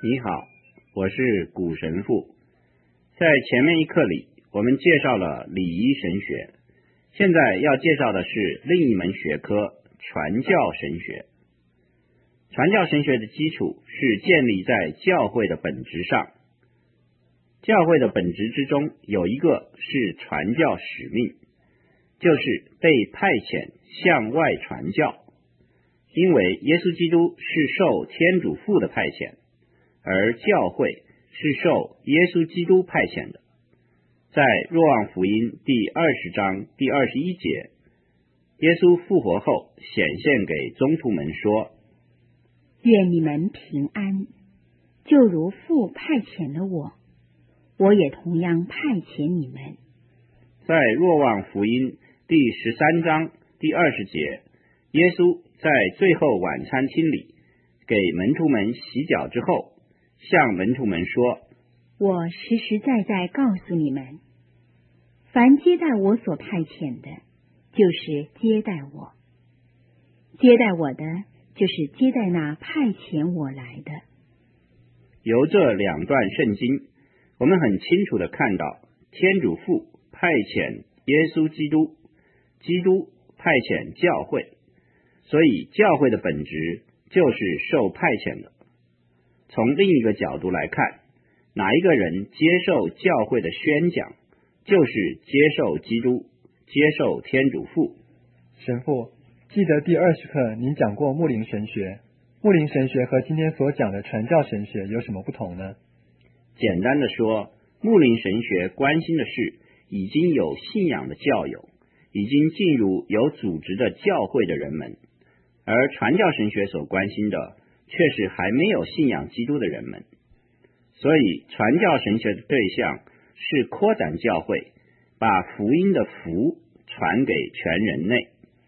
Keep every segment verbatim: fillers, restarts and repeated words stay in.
你好，我是古神父。在前面一课里，我们介绍了礼仪神学，现在要介绍的是另一门学科——传教神学。传教神学的基础是建立在教会的本质上。教会的本质之中有一个是传教使命，就是被派遣向外传教。因为耶稣基督是受天主父的派遣，而教会是受耶稣基督派遣的。在若望福音第二十章第二十一节，耶稣复活后显现给宗徒们说： 愿你们平安，就如父派遣了我，我也同样派遣你们。 在若望福音第十三章第二十节，耶稣在最后晚餐厅里给门徒们洗脚之后，向门徒们说： 我实实在在告诉你们，凡接待我所派遣的，就是接待我；接待我的，就是接待那派遣我来的。 由这两段圣经，我们很清楚地看到，天主父派遣耶稣基督，基督派遣教会，所以教会的本质就是受派遣的。从另一个角度来看，哪一个人接受教会的宣讲，就是接受基督，接受天主父。 神父，记得第二十课您讲过牧灵神学，牧灵神学和今天所讲的传教神学有什么不同呢？ 简单的说，牧灵神学关心的是已经有信仰的教友，已经进入有组织的教会的人们，而传教神学所关心的却是还没有信仰基督的人们。所以传教神学的对象是扩展教会，把福音的福传给全人类。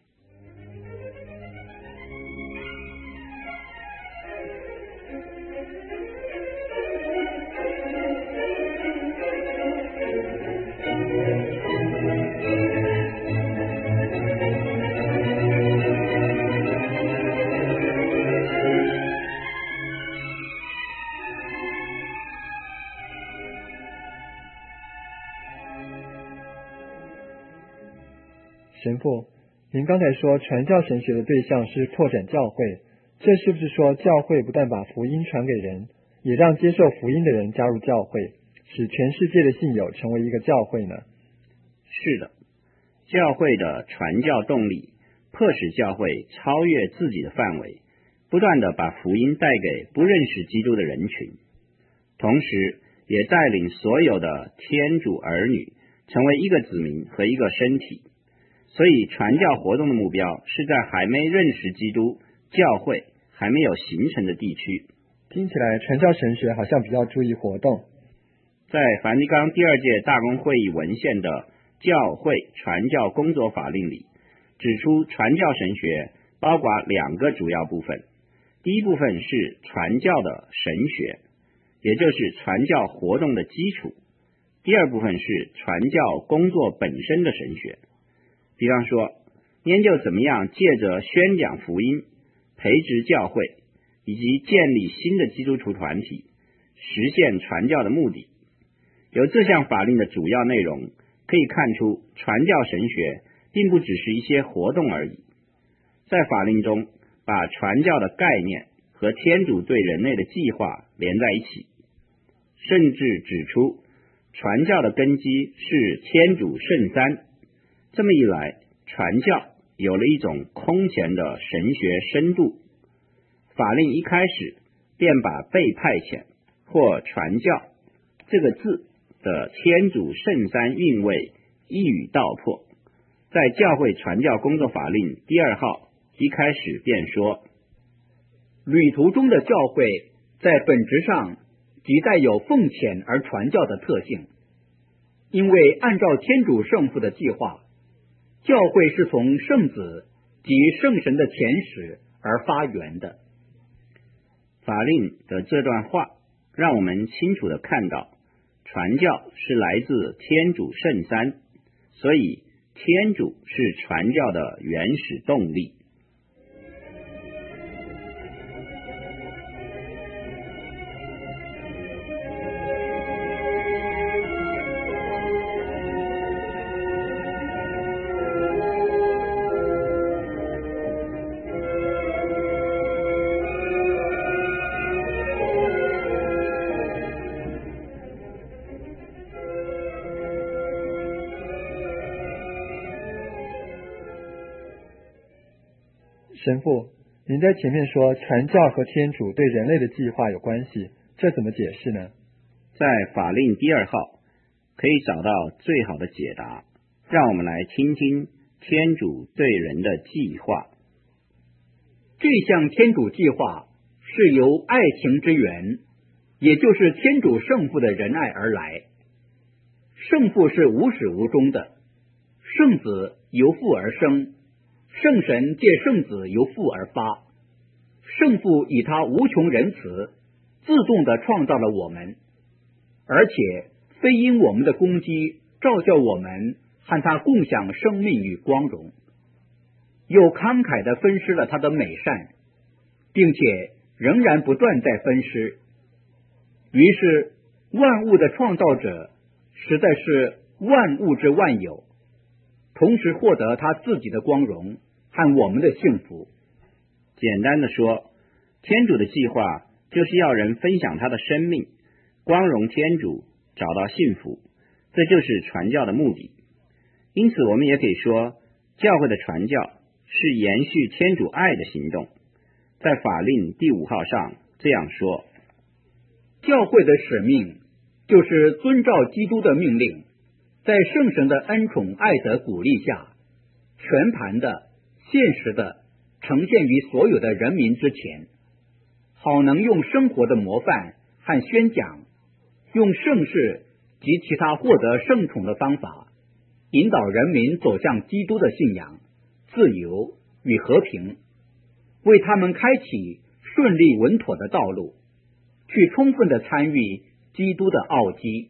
神父，您刚才说传教神学的对象是扩展教会，这是不是说教会不但把福音传给人，也让接受福音的人加入教会，使全世界的信友成为一个教会呢？ 是的，教会的传教动力迫使教会超越自己的范围，不断地把福音带给不认识基督的人群，同时也带领所有的天主儿女成为一个子民和一个身体。所以传教活动的目标是在还没认识基督，教会还没有形成的地区。 听起来传教神学好像比较注意活动。 在梵蒂冈第二届大公会议文献的教会传教工作法令里，指出传教神学包括两个主要部分。第一部分是传教的神学，也就是传教活动的基础；第二部分是传教工作本身的神学。比方说，研究怎么样借着宣讲福音、培植教会以及建立新的基督徒团体，实现传教的目的。由这项法令的主要内容可以看出，传教神学并不只是一些活动而已。在法令中，把传教的概念和天主对人类的计划连在一起，甚至指出传教的根基是天主圣三。这么一来，传教有了一种空前的神学深度。法令一开始便把被派遣或传教这个字的天主圣三韵味一语道破。在教会传教工作法令第二号一开始便说， 旅途中的教会在本质上即带有奉遣而传教的特性，因为按照天主圣父的计划，教会是从圣子及圣神的遣使而发源的。 法令的这段话让我们清楚地看到，传教是来自天主圣三，所以天主是传教的原始动力。 神父，您在前面说传教和天主对人类的计划有关系，这怎么解释呢？ 在法令第二号可以找到最好的解答，让我们来听听天主对人的计划。 这项天主计划是由爱情之源，也就是天主圣父的仁爱而来。圣父是无始无终的，圣子由父而生，圣神借圣子由父而发。圣父以他无穷仁慈自动地创造了我们，而且非因我们的功绩召叫我们和他共享生命与光荣，又慷慨地分施了他的美善，并且仍然不断在分施。于是万物的创造者实在是万物之万有，同时获得他自己的光荣和我们的幸福。 简单的说，天主的计划就是要人分享他的生命，光荣天主，找到幸福，这就是传教的目的。因此我们也可以说，教会的传教是延续天主爱的行动。在法令第五号上这样说， 教会的使命就是遵照基督的命令，在圣神的恩宠爱德鼓励下，全盘的现实的呈现于所有的人民之前，好能用生活的模范和宣讲，用圣事及其他获得圣宠的方法，引导人民走向基督的信仰、自由与和平，为他们开启顺利稳妥的道路，去充分的参与基督的奥迹。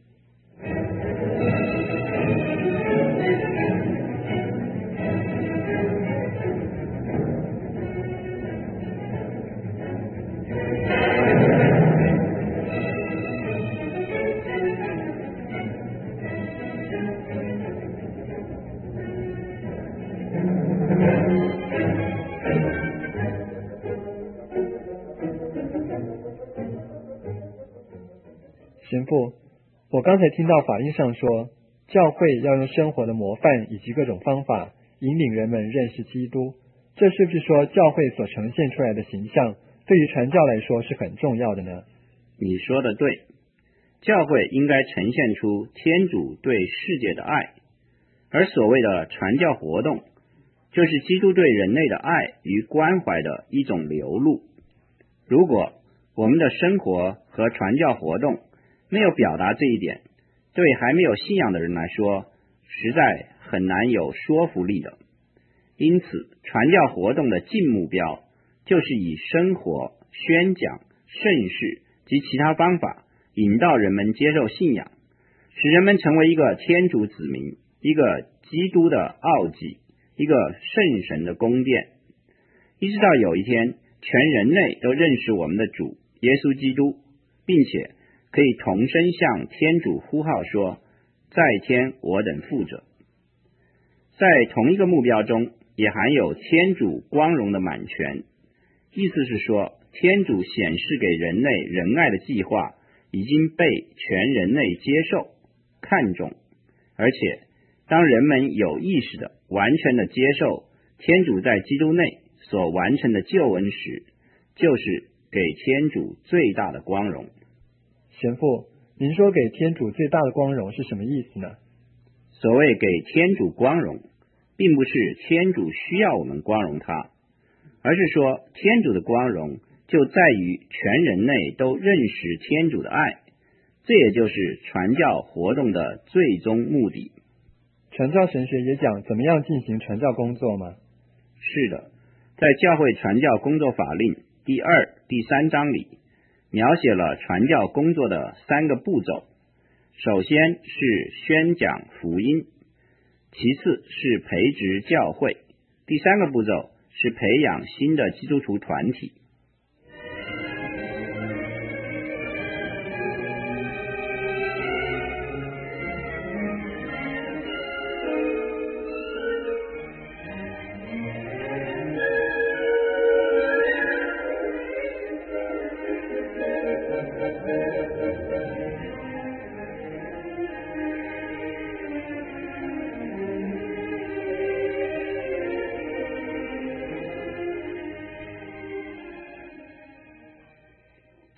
神父，我刚才听到法令上说，教会要用生活的模范以及各种方法引领人们认识基督，这是不是说教会所呈现出来的形象对于传教来说是很重要的呢？ 你说的对，教会应该呈现出天主对世界的爱，而所谓的传教活动就是基督对人类的爱与关怀的一种流露。如果我们的生活和传教活动没有表达这一点，对还没有信仰的人来说，实在很难有说服力的。因此，传教活动的近目标就是以生活、宣讲、圣事及其他方法引导人们接受信仰，使人们成为一个天主子民，一个基督的奥迹，一个圣神的宫殿，一直到有一天全人类都认识我们的主耶稣基督，并且可以同声向天主呼号说，在天我等父者。在同一个目标中也含有天主光荣的满全，意思是说，天主显示给人类仁爱的计划已经被全人类接受看重，而且当人们有意识的完全的接受天主在基督内所完成的救恩时，就是给天主最大的光荣。 神父，您说给天主最大的光荣是什么意思呢？ 所谓给天主光荣，并不是天主需要我们光荣他，而是说天主的光荣就在于全人类都认识天主的爱，这也就是传教活动的最终目的。 传教神学也讲怎么样进行传教工作吗？ 是的，在教会传教工作法令第二、第三章里描写了传教工作的三个步骤。首先是宣讲福音，其次是培植教会，第三个步骤是培养新的基督徒团体。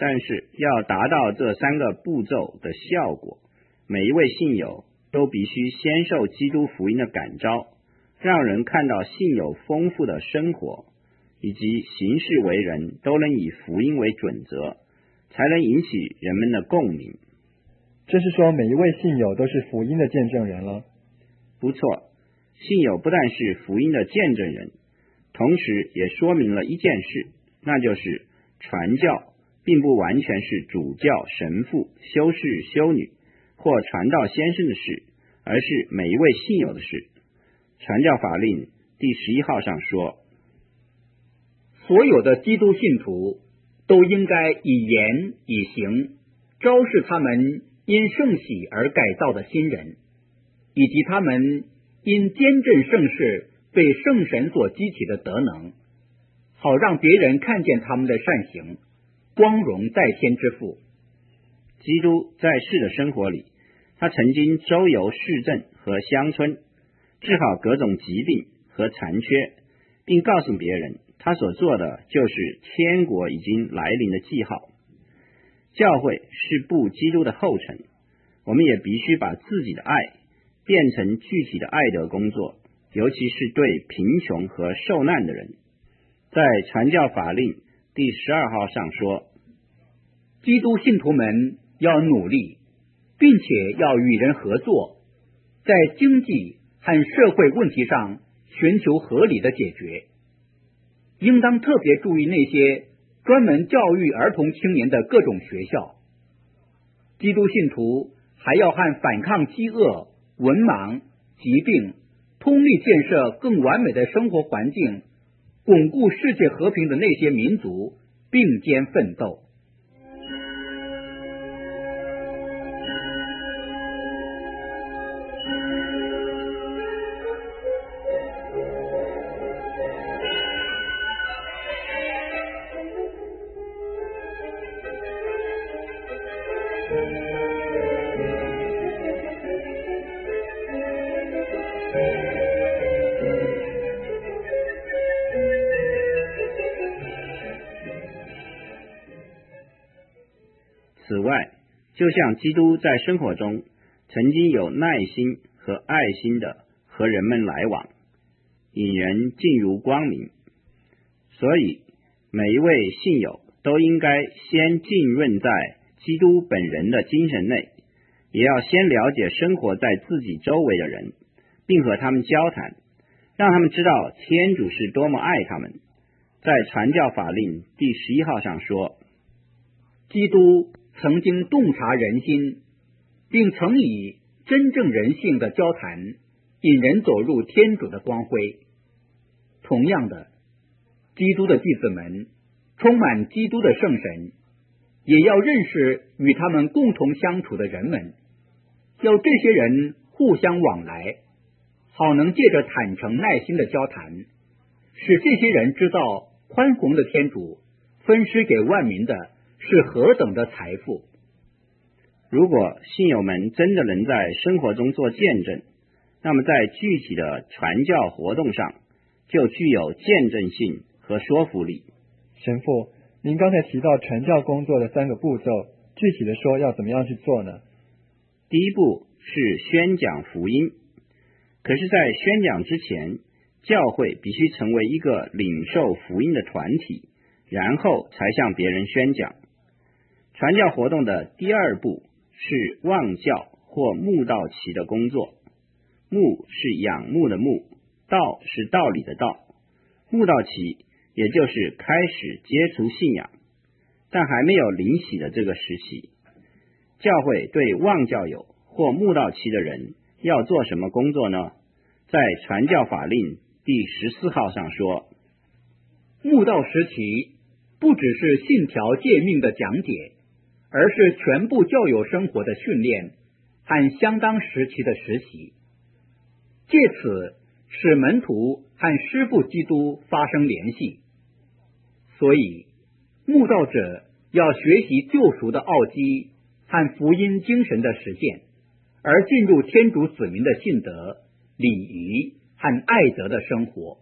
但是要达到这三个步骤的效果，每一位信友都必须先受基督福音的感召，让人看到信友丰富的生活以及行事为人都能以福音为准则，才能引起人们的共鸣。 这是说每一位信友都是福音的见证人了。 不错，信友不但是福音的见证人，同时也说明了一件事，那就是传教并不完全是主教、神父、修士、修女或传道先生的事，而是每一位信友的事。传教法令第十一号上说， 所有的基督信徒都应该以言以行昭示他们因圣喜而改造的新人，以及他们因坚振圣事被圣神所激起的德能，好让别人看见他们的善行，光荣在天之父。 基督在世的生活里，他曾经周游市镇和乡村，治好各种疾病和残缺，并告诉别人他所做的就是天国已经来临的记号。教会是步基督的后尘，我们也必须把自己的爱变成具体的爱德工作，尤其是对贫穷和受难的人。在传教法令第十二号上说， 基督信徒们要努力，并且要与人合作，在经济和社会问题上寻求合理的解决。应当特别注意那些专门教育儿童青年的各种学校。基督信徒还要和反抗饥饿、文盲、疾病，通力建设更完美的生活环境，巩固世界和平的那些民族并肩奋斗。 此外，就像基督在生活中曾经有耐心和爱心的和人们来往，引人进入光明，所以每一位信友都应该先浸润在基督本人的精神内，也要先了解生活在自己周围的人，并和他们交谈，让他们知道天主是多么爱他们。在传教法令第十一号上说， 基督曾经洞察人心，并曾以真正人性的交谈引人走入天主的光辉。同样的，基督的弟子们充满基督的圣神，也要认识与他们共同相处的人们，要这些人互相往来，好能借着坦诚耐心的交谈，使这些人知道宽宏的天主分施给万民的是何等的财富。 如果信友们真的能在生活中做见证，那么在具体的传教活动上就具有见证性和说服力。 神父，您刚才提到传教工作的三个步骤，具体的说要怎么样去做呢？ 第一步是宣讲福音，可是在宣讲之前，教会必须成为一个领受福音的团体，然后才向别人宣讲。传教活动的第二步是望教或慕道期的工作。慕是仰慕的慕，道是道理的道。慕道期也就是开始接触信仰，但还没有灵洗的这个时期。教会对望教友或慕道期的人要做什么工作呢？在传教法令第十四号上说， 慕道时期不只是信条诫命的讲解，而是全部教友生活的训练和相当时期的实习，借此使门徒和师父基督发生联系。所以慕道者要学习救赎的奥基和福音精神的实践，而进入天主子民的信德、礼仪和爱德的生活。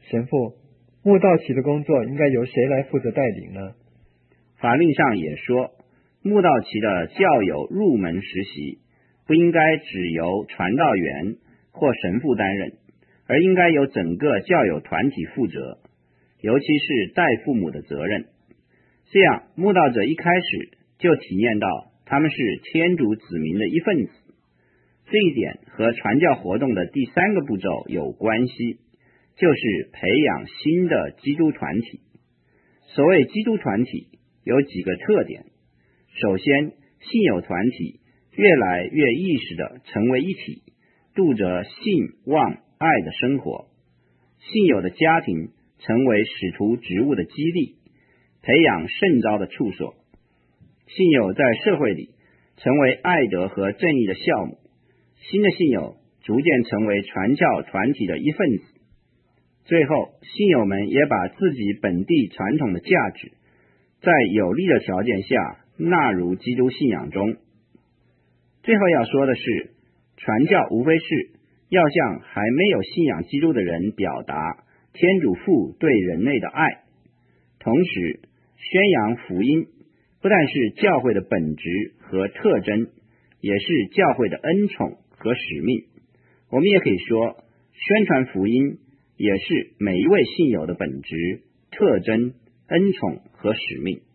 神父，慕道期的工作应该由谁来负责带领呢？ 法令上也说，慕道期的教友入门实习不应该只由传道员或神父担任，而应该由整个教友团体负责，尤其是带父母的责任。这样慕道者一开始就体验到他们是天主子民的一份子，这一点和传教活动的第三个步骤有关系，就是培养新的基督团体。所谓基督团体有几个特点，首先，信友团体越来越意识地成为一体，度着信望爱的生活。信友的家庭成为使徒职务的基地，培养圣召的处所。信友在社会里成为爱德和正义的酵母，新的信友逐渐成为传教团体的一份子。最后，信友们也把自己本地传统的价值在有利的条件下纳入基督信仰中。最后要说的是，传教无非是要向还没有信仰基督的人表达天主父对人类的爱，同时宣扬福音不但是教会的本质和特征，也是教会的恩宠和使命。我们也可以说，宣传福音也是每一位信友的本质、特征、恩宠和使命。